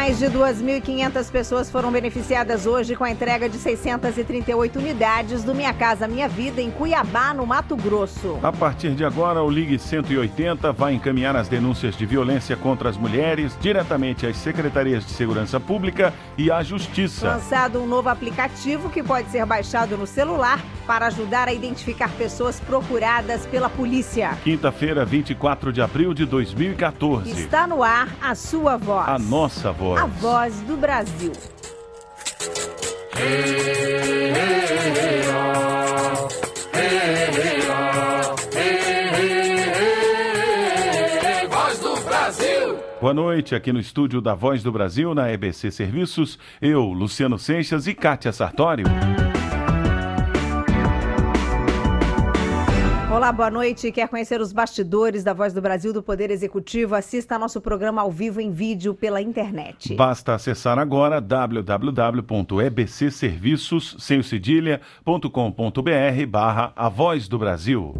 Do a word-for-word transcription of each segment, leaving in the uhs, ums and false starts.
Mais de duas mil e quinhentas pessoas foram beneficiadas hoje com a entrega de seiscentas e trinta e oito unidades do Minha Casa Minha Vida em Cuiabá, no Mato Grosso. A partir de agora, o Ligue cento e oitenta vai encaminhar as denúncias de violência contra as mulheres diretamente às secretarias de segurança pública e à Justiça. Lançado um novo aplicativo que pode ser baixado no celular para ajudar a identificar pessoas procuradas pela polícia. Quinta-feira, vinte e quatro de abril de dois mil e quatorze. Está no ar a sua voz. A nossa voz. A voz do Brasil. Voz do Brasil. Boa noite, aqui no estúdio da Voz do Brasil, na E B C Serviços, eu, Luciano Seixas e Kátia Sartório. Olá, boa noite. Quer conhecer os bastidores da Voz do Brasil do Poder Executivo? Assista nosso programa ao vivo em vídeo pela internet. Basta acessar agora w w w ponto e b c serviços sem o cedilha ponto com ponto b r barra A Voz do Brasil.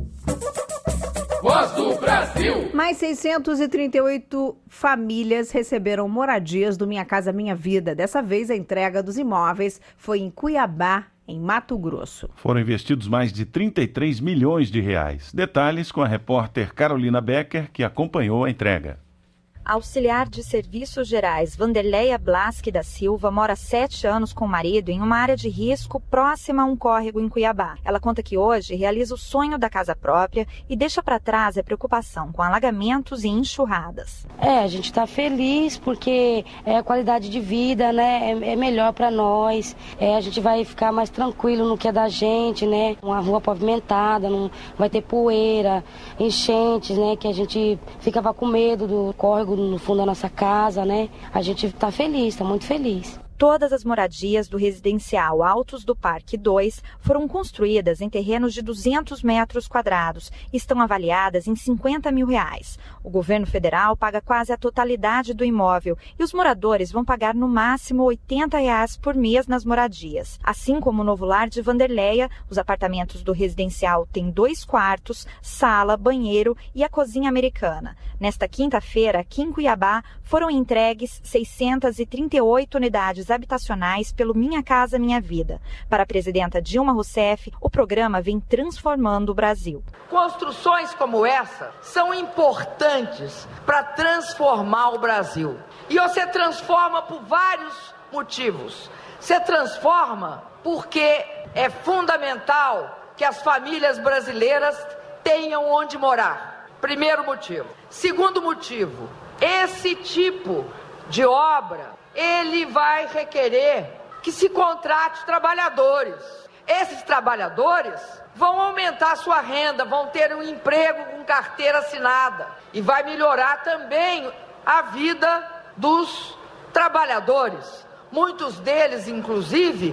Voz do Brasil. Mais seiscentas e trinta e oito famílias receberam moradias do Minha Casa Minha Vida. Dessa vez, a entrega dos imóveis foi em Cuiabá, em Mato Grosso. Foram investidos mais de trinta e três milhões de reais. Detalhes com a repórter Carolina Becker, que acompanhou a entrega. Auxiliar de Serviços Gerais Vanderleia Blasque da Silva mora há sete anos com o marido em uma área de risco próxima a um córrego em Cuiabá. Ela conta que hoje realiza o sonho da casa própria e deixa para trás a preocupação com alagamentos e enxurradas. É, a gente está feliz porque é a qualidade de vida, né, é, é melhor para nós. É, a gente vai ficar mais tranquilo no que é da gente, né? Uma rua pavimentada, não vai ter poeira, enchentes, né? Que a gente ficava com medo do córrego no fundo da nossa casa, né? A gente tá feliz, tá muito feliz. Todas as moradias do residencial Altos do Parque dois foram construídas em terrenos de duzentos metros quadrados e estão avaliadas em cinquenta mil reais. O governo federal paga quase a totalidade do imóvel e os moradores vão pagar no máximo oitenta reais por mês nas moradias. Assim como o novo lar de Vanderleia, os apartamentos do residencial têm dois quartos, sala, banheiro e a cozinha americana. Nesta quinta-feira, aqui em Cuiabá, foram entregues seiscentas e trinta e oito unidades habitacionais pelo Minha Casa Minha Vida. Para a presidenta Dilma Rousseff, o programa vem transformando o Brasil. Construções como essa são importantes para transformar o Brasil. E você transforma por vários motivos. Você transforma porque é fundamental que as famílias brasileiras tenham onde morar. Primeiro motivo. Segundo motivo, esse tipo de obra ele vai requerer que se contrate trabalhadores. Esses trabalhadores vão aumentar a sua renda, vão ter um emprego com carteira assinada e vai melhorar também a vida dos trabalhadores. Muitos deles, inclusive,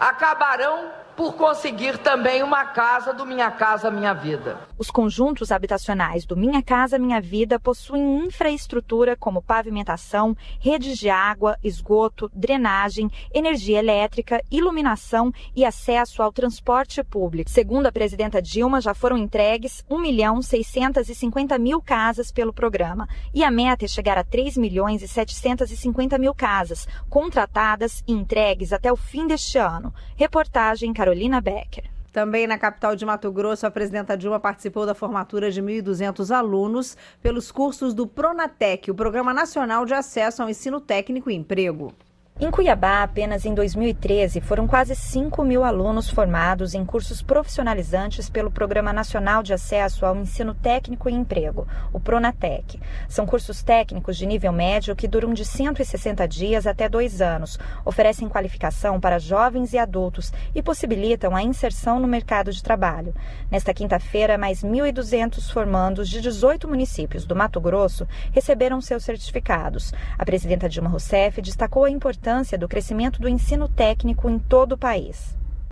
acabarão por conseguir também uma casa do Minha Casa Minha Vida. Os conjuntos habitacionais do Minha Casa Minha Vida possuem infraestrutura como pavimentação, redes de água, esgoto, drenagem, energia elétrica, iluminação e acesso ao transporte público. Segundo a presidenta Dilma, já foram entregues um milhão seiscentos e cinquenta mil casas pelo programa. E a meta é chegar a três milhões e setecentos e cinquenta mil casas, contratadas e entregues até o fim deste ano. Reportagem Carolina Becker. Também na capital de Mato Grosso, a presidenta Dilma participou da formatura de mil e duzentos alunos pelos cursos do Pronatec, o Programa Nacional de Acesso ao Ensino Técnico e Emprego. Em Cuiabá, apenas em dois mil e treze, foram quase cinco mil alunos formados em cursos profissionalizantes pelo Programa Nacional de Acesso ao Ensino Técnico e Emprego, o Pronatec. São cursos técnicos de nível médio que duram de cento e sessenta dias até dois anos, oferecem qualificação para jovens e adultos e possibilitam a inserção no mercado de trabalho. Nesta quinta-feira, mais mil e duzentos formandos de dezoito municípios do Mato Grosso receberam seus certificados. A presidenta Dilma Rousseff destacou a importância do crescimento do ensino técnico em todo o país.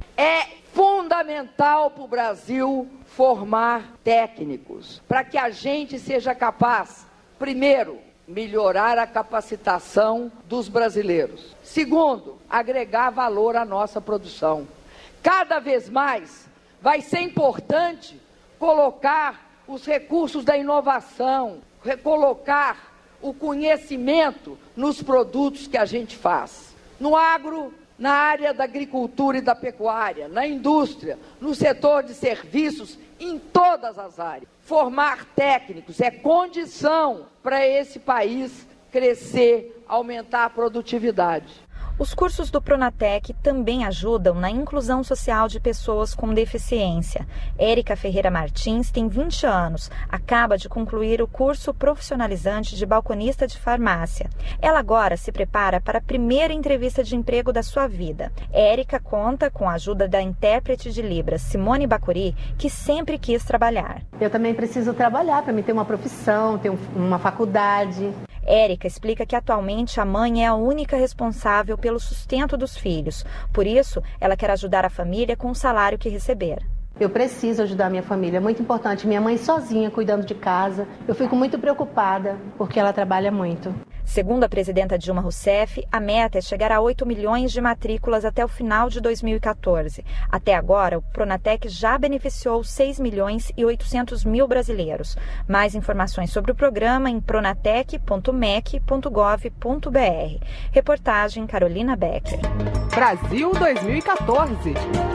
É fundamental para o Brasil formar técnicos, para que a gente seja capaz, primeiro, melhorar a capacitação dos brasileiros. Segundo, agregar valor à nossa produção. Cada vez mais vai ser importante colocar os recursos da inovação, recolocar o conhecimento nos produtos que a gente faz. No agro, na área da agricultura e da pecuária, na indústria, no setor de serviços, em todas as áreas. Formar técnicos é condição para esse país crescer, aumentar a produtividade. Os cursos do Pronatec também ajudam na inclusão social de pessoas com deficiência. Érica Ferreira Martins tem vinte anos, acaba de concluir o curso profissionalizante de balconista de farmácia. Ela agora se prepara para a primeira entrevista de emprego da sua vida. Érica conta com a ajuda da intérprete de Libras, Simone Bacuri, que sempre quis trabalhar. Eu também preciso trabalhar para me ter uma profissão, ter uma faculdade. Érica explica que atualmente a mãe é a única responsável pelo sustento dos filhos. Por isso, ela quer ajudar a família com o salário que receber. Eu preciso ajudar a minha família, é muito importante. Minha mãe sozinha, cuidando de casa. Eu fico muito preocupada, porque ela trabalha muito. Segundo a presidenta Dilma Rousseff, a meta é chegar a oito milhões de matrículas até o final de dois mil e quatorze. Até agora, o Pronatec já beneficiou seis milhões e oitocentos mil brasileiros. Mais informações sobre o programa em pronatec ponto mec ponto gov ponto br. Reportagem Carolina Becker. Brasil dois mil e quatorze.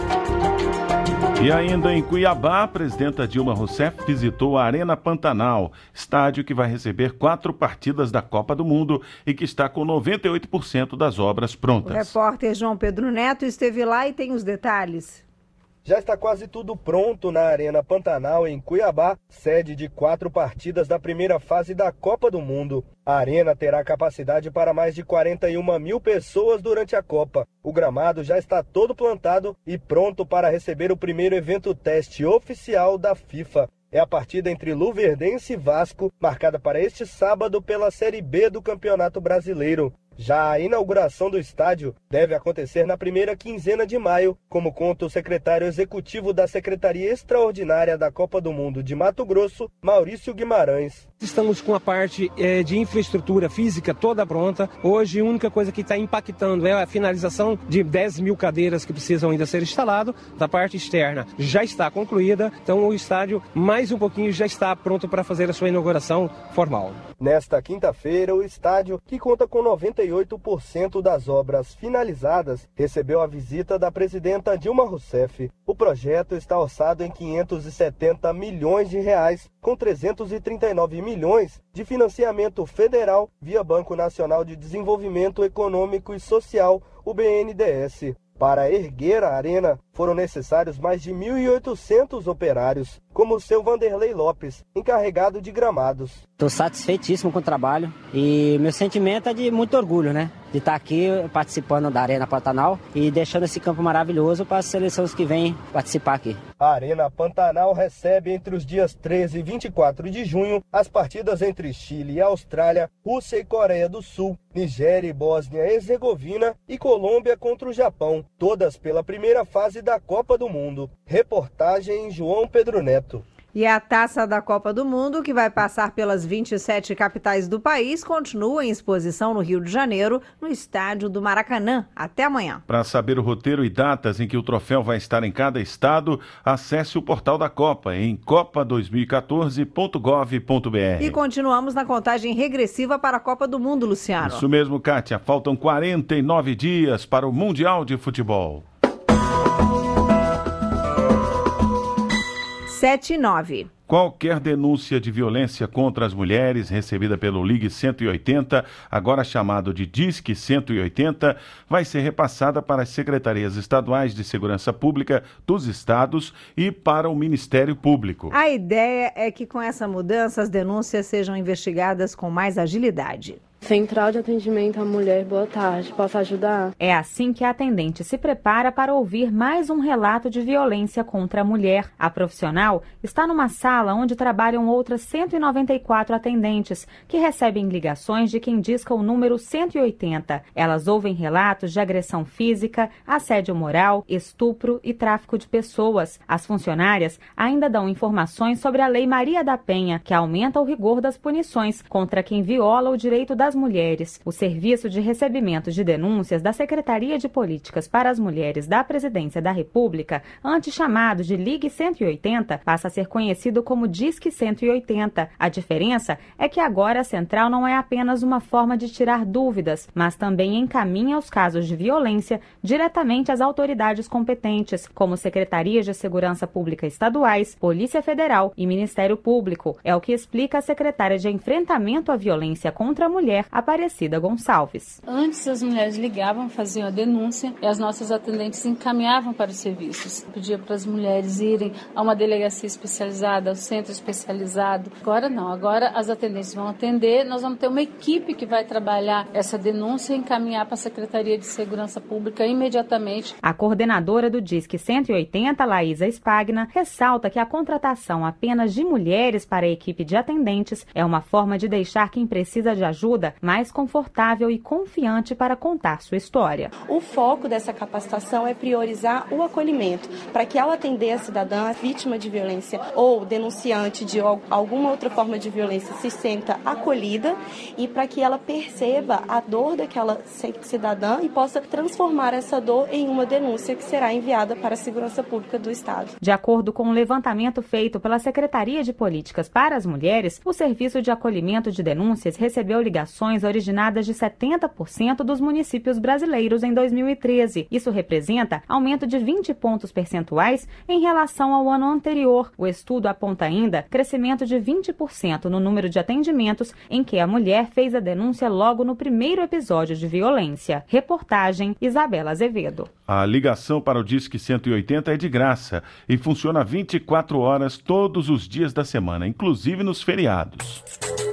E ainda em Cuiabá, a presidenta Dilma Rousseff visitou a Arena Pantanal, estádio que vai receber quatro partidas da Copa do Mundo e que está com noventa e oito por cento das obras prontas. O repórter João Pedro Neto esteve lá e tem os detalhes. Já está quase tudo pronto na Arena Pantanal, em Cuiabá, sede de quatro partidas da primeira fase da Copa do Mundo. A arena terá capacidade para mais de quarenta e uma mil pessoas durante a Copa. O gramado já está todo plantado e pronto para receber o primeiro evento teste oficial da FIFA. É a partida entre Luverdense e Vasco, marcada para este sábado pela Série B do Campeonato Brasileiro. Já a inauguração do estádio deve acontecer na primeira quinzena de maio, como conta o secretário executivo da Secretaria Extraordinária da Copa do Mundo de Mato Grosso, Maurício Guimarães. Estamos com a parte é, de infraestrutura física toda pronta. Hoje a única coisa que está impactando é a finalização de dez mil cadeiras que precisam ainda ser instaladas. Da parte externa já está concluída, então o estádio mais um pouquinho já está pronto para fazer a sua inauguração formal. Nesta quinta-feira, o estádio, que conta com noventa e oito por cento das obras finalizadas, recebeu a visita da presidenta Dilma Rousseff. O projeto está orçado em quinhentos e setenta milhões de reais, com trezentos e trinta e nove milhões de financiamento federal via Banco Nacional de Desenvolvimento Econômico e Social, o B N D E S. Para erguer a arena, foram necessários mais de mil e oitocentos operários, como o seu Vanderlei Lopes, encarregado de gramados. Estou satisfeitíssimo com o trabalho e meu sentimento é de muito orgulho, né? De estar aqui participando da Arena Pantanal e deixando esse campo maravilhoso para as seleções que vêm participar aqui. A Arena Pantanal recebe entre os dias treze e vinte e quatro de junho as partidas entre Chile e Austrália, Rússia e Coreia do Sul, Nigéria e Bósnia-Herzegovina e Colômbia contra o Japão, todas pela primeira fase da Copa do Mundo. Reportagem João Pedro Neto. E a Taça da Copa do Mundo, que vai passar pelas vinte e sete capitais do país, continua em exposição no Rio de Janeiro, no estádio do Maracanã. Até amanhã. Para saber o roteiro e datas em que o troféu vai estar em cada estado, acesse o portal da Copa em copa dois mil e quatorze ponto gov ponto br. E continuamos na contagem regressiva para a Copa do Mundo, Luciano. Isso mesmo, Kátia. Faltam quarenta e nove dias para o Mundial de Futebol. sete e nove. Qualquer denúncia de violência contra as mulheres recebida pelo Ligue cento e oitenta, agora chamado de Disque cento e oitenta, vai ser repassada para as secretarias estaduais de segurança pública dos estados e para o Ministério Público. A ideia é que com essa mudança as denúncias sejam investigadas com mais agilidade. Central de Atendimento à Mulher, boa tarde. Posso ajudar? É assim que a atendente se prepara para ouvir mais um relato de violência contra a mulher. A profissional está numa sala onde trabalham outras cento e noventa e quatro atendentes, que recebem ligações de quem disca o número cento e oitenta. Elas ouvem relatos de agressão física, assédio moral, estupro e tráfico de pessoas. As funcionárias ainda dão informações sobre a Lei Maria da Penha, que aumenta o rigor das punições contra quem viola o direito das das Mulheres. O Serviço de Recebimento de Denúncias da Secretaria de Políticas para as Mulheres da Presidência da República, antes chamado de Ligue cento e oitenta, passa a ser conhecido como Disque cento e oitenta. A diferença é que agora a central não é apenas uma forma de tirar dúvidas, mas também encaminha os casos de violência diretamente às autoridades competentes, como Secretarias de Segurança Pública estaduais, Polícia Federal e Ministério Público. É o que explica a secretária de Enfrentamento à Violência contra a Mulher, Aparecida Gonçalves. Antes as mulheres ligavam, faziam a denúncia e as nossas atendentes encaminhavam para os serviços. Pedia para as mulheres irem a uma delegacia especializada, ao centro especializado. Agora não, agora as atendentes vão atender, nós vamos ter uma equipe que vai trabalhar essa denúncia e encaminhar para a Secretaria de Segurança Pública imediatamente. A coordenadora do Disque cento e oitenta, Laísa Spagna, ressalta que a contratação apenas de mulheres para a equipe de atendentes é uma forma de deixar quem precisa de ajuda mais confortável e confiante para contar sua história. O foco dessa capacitação é priorizar o acolhimento, para que ao atender a cidadã vítima de violência ou denunciante de alguma outra forma de violência se sinta acolhida e para que ela perceba a dor daquela cidadã e possa transformar essa dor em uma denúncia que será enviada para a Segurança Pública do Estado. De acordo com um levantamento feito pela Secretaria de Políticas para as Mulheres, o Serviço de Acolhimento de Denúncias recebeu ligações originadas de setenta por cento dos municípios brasileiros em dois mil e treze. Isso representa aumento de vinte pontos percentuais em relação ao ano anterior. O estudo aponta ainda crescimento de vinte por cento no número de atendimentos em que a mulher fez a denúncia logo no primeiro episódio de violência. Reportagem Isabela Azevedo. A ligação para o Disque cento e oitenta é de graça e funciona vinte e quatro horas todos os dias da semana, inclusive nos feriados.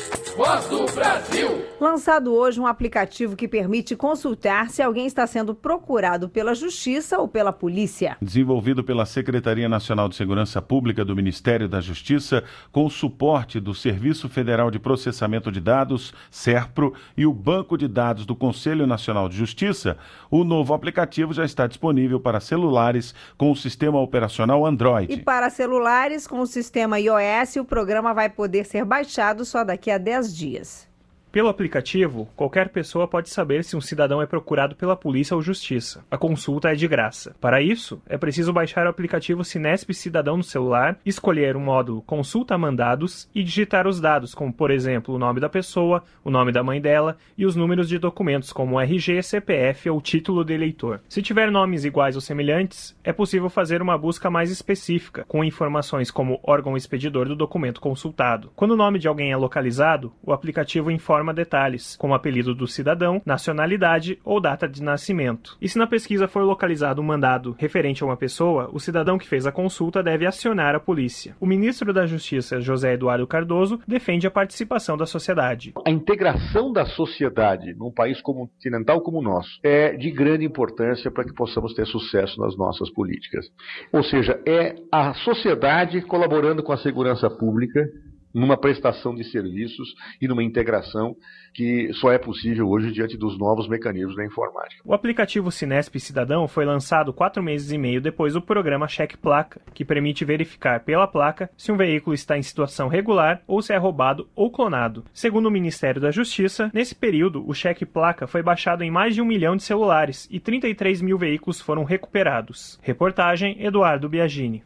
Voz do Brasil. Lançado hoje um aplicativo que permite consultar se alguém está sendo procurado pela Justiça ou pela Polícia. Desenvolvido pela Secretaria Nacional de Segurança Pública do Ministério da Justiça, com o suporte do Serviço Federal de Processamento de Dados, SERPRO, e o Banco de Dados do Conselho Nacional de Justiça, o novo aplicativo já está disponível para celulares com o sistema operacional Android. E para celulares com o sistema iOS, o programa vai poder ser baixado só daqui a dez dias. Pelo aplicativo, qualquer pessoa pode saber se um cidadão é procurado pela polícia ou justiça. A consulta é de graça. Para isso, é preciso baixar o aplicativo Sinesp Cidadão no celular, escolher o módulo Consulta Mandados e digitar os dados, como, por exemplo, o nome da pessoa, o nome da mãe dela e os números de documentos, como R G, C P F ou título de eleitor. Se tiver nomes iguais ou semelhantes, é possível fazer uma busca mais específica, com informações como órgão expedidor do documento consultado. Quando o nome de alguém é localizado, o aplicativo informa detalhes, como apelido do cidadão, nacionalidade ou data de nascimento. E se na pesquisa for localizado um mandado referente a uma pessoa, o cidadão que fez a consulta deve acionar a polícia. O ministro da Justiça, José Eduardo Cardoso, defende a participação da sociedade. A integração da sociedade num país continental como o nosso é de grande importância para que possamos ter sucesso nas nossas políticas. Ou seja, é a sociedade colaborando com a segurança pública numa prestação de serviços e numa integração que só é possível hoje diante dos novos mecanismos da informática. O aplicativo Sinesp Cidadão foi lançado quatro meses e meio depois do programa Cheque Placa, que permite verificar pela placa se um veículo está em situação regular ou se é roubado ou clonado. Segundo o Ministério da Justiça, nesse período, o Cheque Placa foi baixado em mais de um milhão de celulares e trinta e três mil veículos foram recuperados. Reportagem Eduardo Biagini.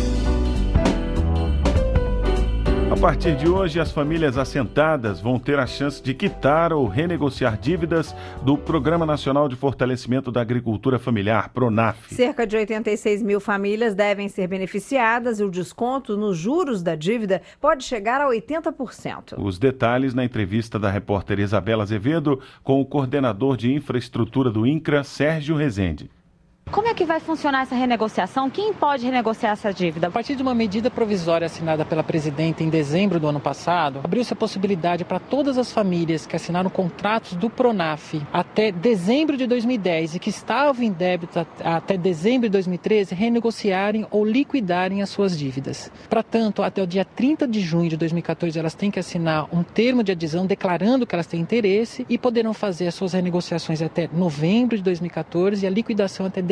A partir de hoje, as famílias assentadas vão ter a chance de quitar ou renegociar dívidas do Programa Nacional de Fortalecimento da Agricultura Familiar, PRONAF. Cerca de oitenta e seis mil famílias devem ser beneficiadas e o desconto nos juros da dívida pode chegar a oitenta por cento. Os detalhes na entrevista da repórter Isabela Azevedo com o coordenador de infraestrutura do INCRA, Sérgio Rezende. Como é que vai funcionar essa renegociação? Quem pode renegociar essa dívida? A partir de uma medida provisória assinada pela presidenta em dezembro do ano passado, abriu-se a possibilidade para todas as famílias que assinaram contratos do PRONAF até dezembro de dois mil e dez e que estavam em débito até dezembro de dois mil e treze renegociarem ou liquidarem as suas dívidas. Para tanto, até o dia trinta de junho de dois mil e quatorze, elas têm que assinar um termo de adesão declarando que elas têm interesse e poderão fazer as suas renegociações até novembro de dois mil e quatorze e a liquidação até dezembro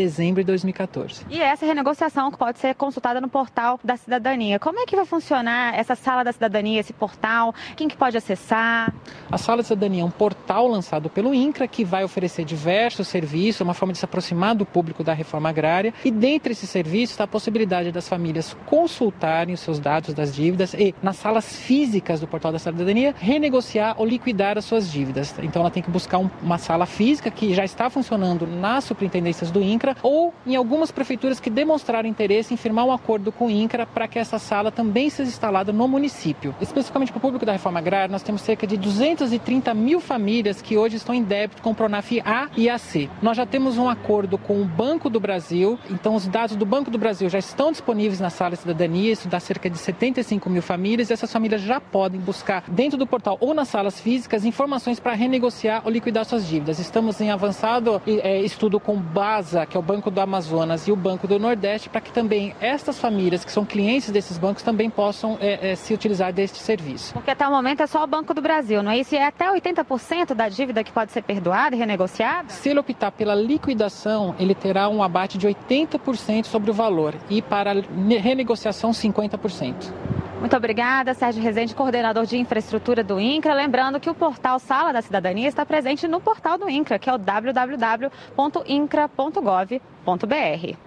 dezembro de dois mil e quatorze. E essa renegociação pode ser consultada no portal da cidadania. Como é que vai funcionar essa sala da cidadania, esse portal? Quem que pode acessar? A sala da cidadania é um portal lançado pelo INCRA que vai oferecer diversos serviços, uma forma de se aproximar do público da reforma agrária. E dentre esses serviços está a possibilidade das famílias consultarem os seus dados das dívidas e, nas salas físicas do portal da cidadania, renegociar ou liquidar as suas dívidas. Então ela tem que buscar um, uma sala física que já está funcionando nas superintendências do INCRA ou em algumas prefeituras que demonstraram interesse em firmar um acordo com o INCRA para que essa sala também seja instalada no município. Especificamente para o público da reforma agrária, nós temos cerca de duzentas e trinta mil famílias que hoje estão em débito com o Pronaf A e A C. Nós já temos um acordo com o Banco do Brasil, então os dados do Banco do Brasil já estão disponíveis na sala de cidadania, isso dá cerca de setenta e cinco mil famílias, e essas famílias já podem buscar dentro do portal ou nas salas físicas informações para renegociar ou liquidar suas dívidas. Estamos em avançado é, estudo com o BASA, que é o Banco do Amazonas, e o Banco do Nordeste, para que também estas famílias que são clientes desses bancos também possam é, é, se utilizar deste serviço. Porque até o momento é só o Banco do Brasil, não é isso? E é até oitenta por cento da dívida que pode ser perdoada e renegociada? Se ele optar pela liquidação, ele terá um abate de oitenta por cento sobre o valor e para renegociação cinquenta por cento. Muito obrigada, Sérgio Rezende, coordenador de infraestrutura do INCRA. Lembrando que o portal Sala da Cidadania está presente no portal do INCRA, que é o w w w ponto incra ponto gov ponto b r.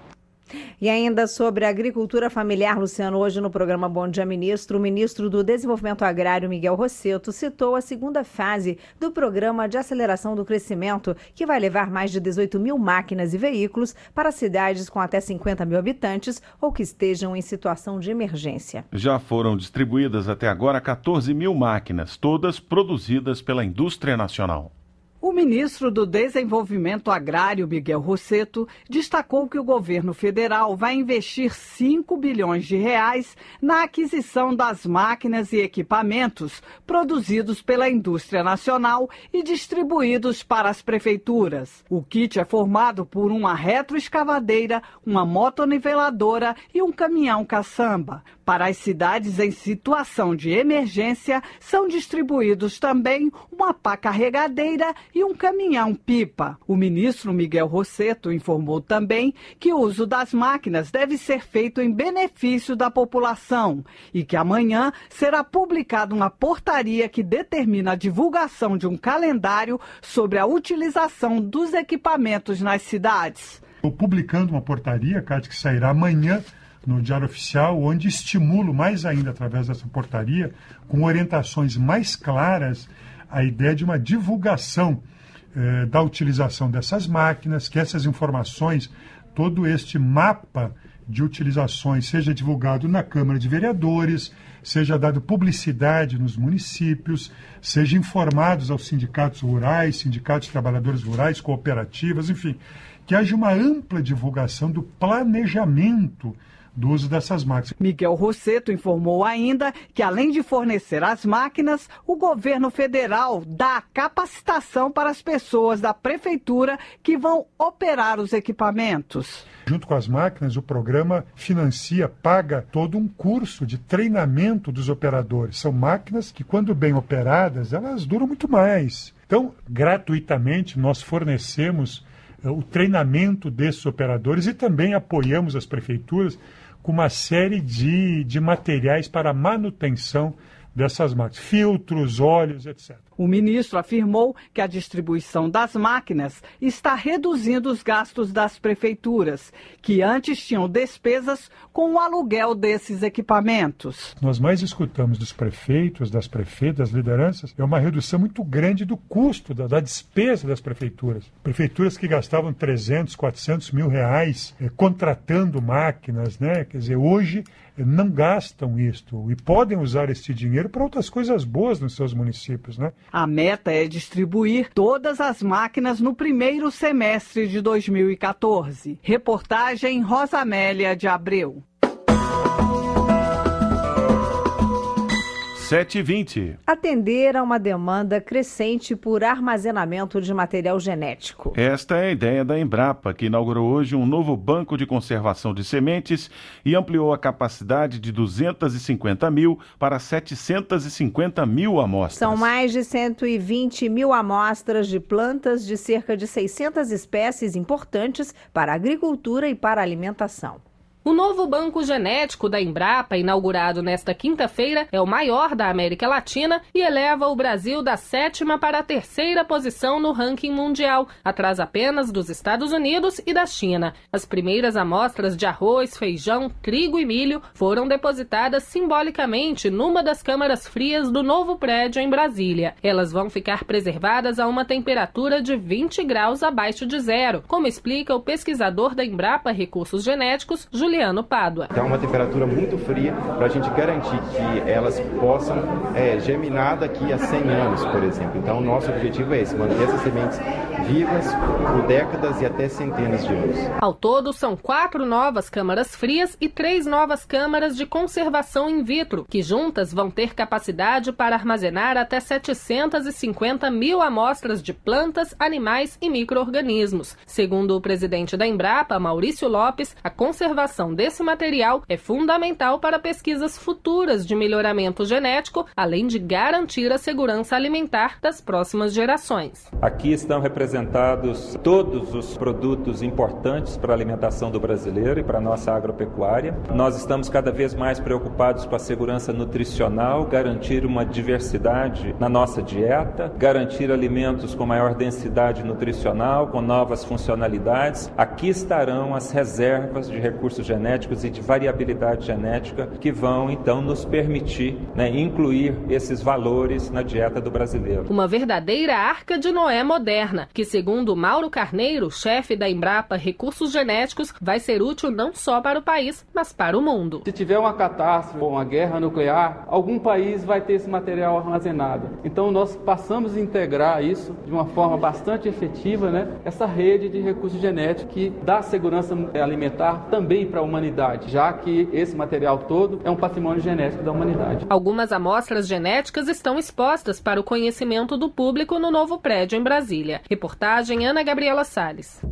E ainda sobre a agricultura familiar, Luciano, hoje no programa Bom Dia Ministro, o ministro do Desenvolvimento Agrário, Miguel Rossetto, citou a segunda fase do Programa de Aceleração do Crescimento, que vai levar mais de dezoito mil máquinas e veículos para cidades com até cinquenta mil habitantes ou que estejam em situação de emergência. Já foram distribuídas até agora quatorze mil máquinas, todas produzidas pela indústria nacional. O ministro do Desenvolvimento Agrário, Miguel Rossetto, destacou que o governo federal vai investir cinco bilhões de reais na aquisição das máquinas e equipamentos produzidos pela indústria nacional e distribuídos para as prefeituras. O kit é formado por uma retroescavadeira, uma motoniveladora e um caminhão caçamba. Para as cidades em situação de emergência, são distribuídos também uma pá carregadeira e um caminhão-pipa. O ministro Miguel Rossetto informou também que o uso das máquinas deve ser feito em benefício da população e que amanhã será publicada uma portaria que determina a divulgação de um calendário sobre a utilização dos equipamentos nas cidades. Estou publicando uma portaria, Cátia, que sairá amanhã no Diário Oficial, onde estimulo mais ainda, através dessa portaria, com orientações mais claras, a ideia de uma divulgação eh, da utilização dessas máquinas, que essas informações, todo este mapa de utilizações seja divulgado na Câmara de Vereadores, seja dado publicidade nos municípios, seja informados aos sindicatos rurais, sindicatos de trabalhadores rurais, cooperativas, enfim, que haja uma ampla divulgação do planejamento do uso dessas máquinas. Miguel Rossetto informou ainda que, além de fornecer as máquinas, o governo federal dá capacitação para as pessoas da prefeitura que vão operar os equipamentos. Junto com as máquinas, o programa financia, paga todo um curso de treinamento dos operadores. São máquinas que, quando bem operadas, elas duram muito mais. Então, gratuitamente, nós fornecemos o treinamento desses operadores e também apoiamos as prefeituras com uma série de, de materiais para manutenção dessas máquinas, filtros, óleos, etcétera. O ministro afirmou que a distribuição das máquinas está reduzindo os gastos das prefeituras, que antes tinham despesas com o aluguel desses equipamentos. Nós mais escutamos dos prefeitos, das prefeitas, das lideranças, é uma redução muito grande do custo, da, da despesa das prefeituras. Prefeituras que gastavam trezentos, quatrocentos mil reais eh, contratando máquinas, né? Quer dizer, hoje eh, não gastam isto e podem usar este dinheiro para outras coisas boas nos seus municípios, né? A meta é distribuir todas as máquinas no primeiro semestre de dois mil e quatorze. Reportagem Rosamélia de Abreu. sete e vinte. Atender a uma demanda crescente por armazenamento de material genético. Esta é a ideia da Embrapa, que inaugurou hoje um novo banco de conservação de sementes e ampliou a capacidade de duzentos e cinquenta mil para setecentos e cinquenta mil amostras. São mais de cento e vinte mil amostras de plantas de cerca de seiscentas espécies importantes para a agricultura e para a alimentação. O novo banco genético da Embrapa, inaugurado nesta quinta-feira, é o maior da América Latina e eleva o Brasil da sétima para a terceira posição no ranking mundial, atrás apenas dos Estados Unidos e da China. As primeiras amostras de arroz, feijão, trigo e milho foram depositadas simbolicamente numa das câmaras frias do novo prédio em Brasília. Elas vão ficar preservadas a uma temperatura de vinte graus abaixo de zero, como explica o pesquisador da Embrapa Recursos Genéticos, Juliano Juliano Pádua. Então, uma temperatura muito fria para a gente garantir que elas possam é, germinar daqui a cem anos, por exemplo. Então, o nosso objetivo é esse, manter essas sementes vivas por décadas e até centenas de anos. Ao todo, são quatro novas câmaras frias e três novas câmaras de conservação in vitro, que juntas vão ter capacidade para armazenar até setecentos e cinquenta mil amostras de plantas, animais e micro-organismos. Segundo o presidente da Embrapa, Maurício Lopes, a conservação desse material é fundamental para pesquisas futuras de melhoramento genético, além de garantir a segurança alimentar das próximas gerações. Aqui estão representados todos os produtos importantes para a alimentação do brasileiro e para a nossa agropecuária. Nós estamos cada vez mais preocupados com a segurança nutricional, garantir uma diversidade na nossa dieta, garantir alimentos com maior densidade nutricional, com novas funcionalidades. Aqui estarão as reservas de recursos genéticos e de variabilidade genética que vão, então, nos permitir, né, incluir esses valores na dieta do brasileiro. Uma verdadeira arca de Noé moderna, que, segundo Mauro Carneiro, chefe da Embrapa Recursos Genéticos, vai ser útil não só para o país, mas para o mundo. Se tiver uma catástrofe ou uma guerra nuclear, algum país vai ter esse material armazenado. Então, nós passamos a integrar isso de uma forma bastante efetiva, né, essa rede de recursos genéticos que dá segurança alimentar também para a humanidade, já que esse material todo é um patrimônio genético da humanidade. Algumas amostras genéticas estão expostas para o conhecimento do público no novo prédio em Brasília. Reportagem Ana Gabriela Salles.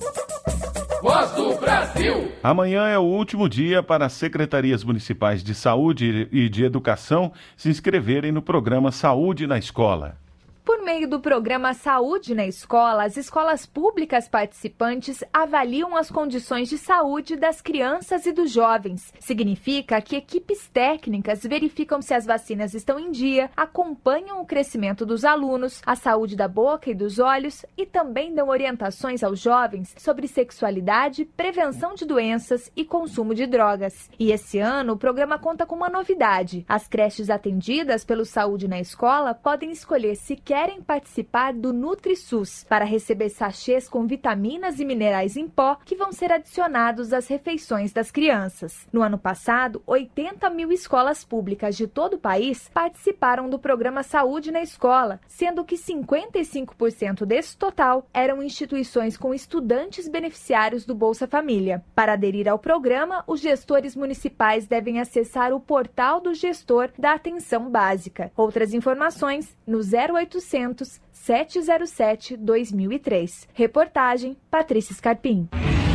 Voz do Brasil. Amanhã é o último dia para as secretarias municipais de saúde e de educação se inscreverem no programa Saúde na Escola. Por meio do programa Saúde na Escola, as escolas públicas participantes avaliam as condições de saúde das crianças e dos jovens. Significa que equipes técnicas verificam se as vacinas estão em dia, acompanham o crescimento dos alunos, a saúde da boca e dos olhos e também dão orientações aos jovens sobre sexualidade, prevenção de doenças e consumo de drogas. E esse ano o programa conta com uma novidade. As creches atendidas pelo Saúde na Escola podem escolher se querem participar do NutriSUS para receber sachês com vitaminas e minerais em pó que vão ser adicionados às refeições das crianças. No ano passado, oitenta mil escolas públicas de todo o país participaram do programa Saúde na Escola, sendo que cinquenta e cinco por cento desse total eram instituições com estudantes beneficiários do Bolsa Família. Para aderir ao programa, os gestores municipais devem acessar o portal do gestor da Atenção Básica. Outras informações no zero oitocentos, sete zero sete, dois mil e três. Reportagem Patrícia Scarpim.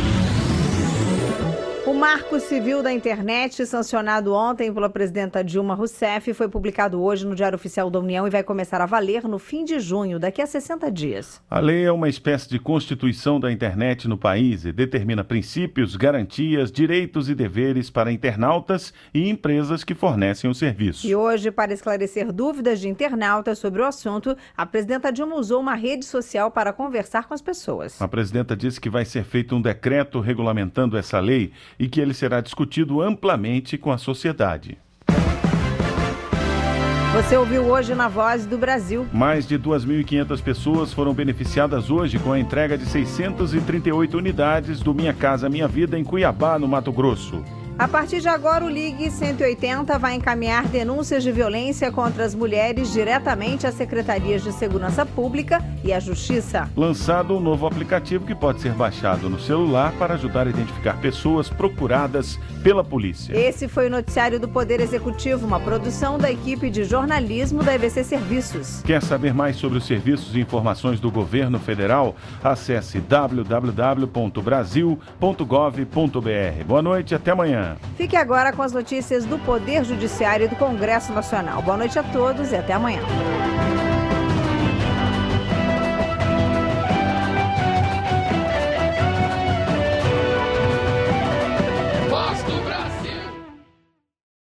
O Marco Civil da Internet, sancionado ontem pela presidenta Dilma Rousseff, foi publicado hoje no Diário Oficial da União e vai começar a valer no fim de junho, daqui a sessenta dias. A lei é uma espécie de constituição da internet no país e determina princípios, garantias, direitos e deveres para internautas e empresas que fornecem o serviço. E hoje, para esclarecer dúvidas de internautas sobre o assunto, a presidenta Dilma usou uma rede social para conversar com as pessoas. A presidenta disse que vai ser feito um decreto regulamentando essa lei e que ele será discutido amplamente com a sociedade. Você ouviu hoje na Voz do Brasil. Mais de duas mil e quinhentas pessoas foram beneficiadas hoje com a entrega de seiscentas e trinta e oito unidades do Minha Casa Minha Vida em Cuiabá, no Mato Grosso. A partir de agora, o Ligue cento e oitenta vai encaminhar denúncias de violência contra as mulheres diretamente às secretarias de Segurança Pública e à Justiça. Lançado um novo aplicativo que pode ser baixado no celular para ajudar a identificar pessoas procuradas pela polícia. Esse foi o noticiário do Poder Executivo, uma produção da equipe de jornalismo da E V C Serviços. Quer saber mais sobre os serviços e informações do governo federal? Acesse w w w ponto brasil ponto gov ponto b r. Boa noite e até amanhã. Fique agora com as notícias do Poder Judiciário e do Congresso Nacional. Boa noite a todos e até amanhã.